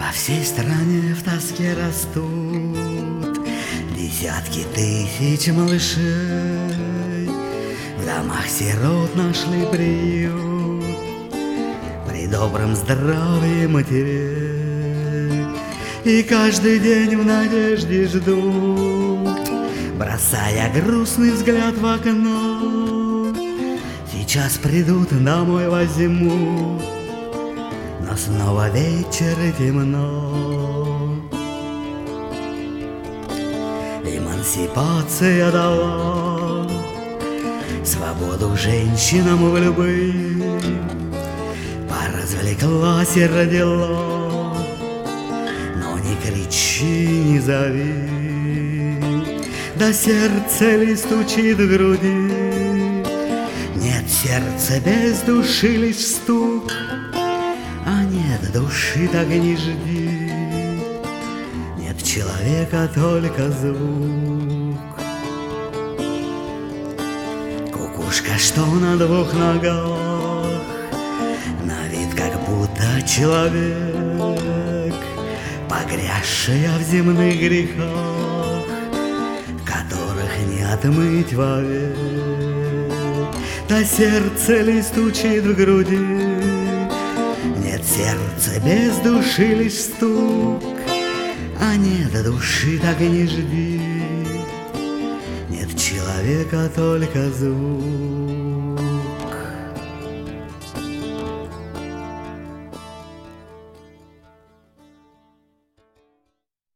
По всей стране в тоске растут десятки тысяч малышей. В домах сирот нашли приют при добром здравии матерей. И каждый день в надежде ждут, бросая грустный взгляд в окно. Сейчас придут, домой возьмут, но снова вечер и темно. Эмансипация дала свободу женщинам в любым, поразвлеклась и родила, но не кричи, не зови, да сердце ли стучит в груди. Нет сердца без души, лишь стук, а нет души, так и не жди. Нет человека, только звук. Кукушка, что на двух ногах, на вид как будто человек, погрязшая в земных грехах, которых не отмыть вовек. Да сердце ли стучит в груди, нет сердца без души, лишь стук, а нет души, так и не жди. Нет человека, только звук.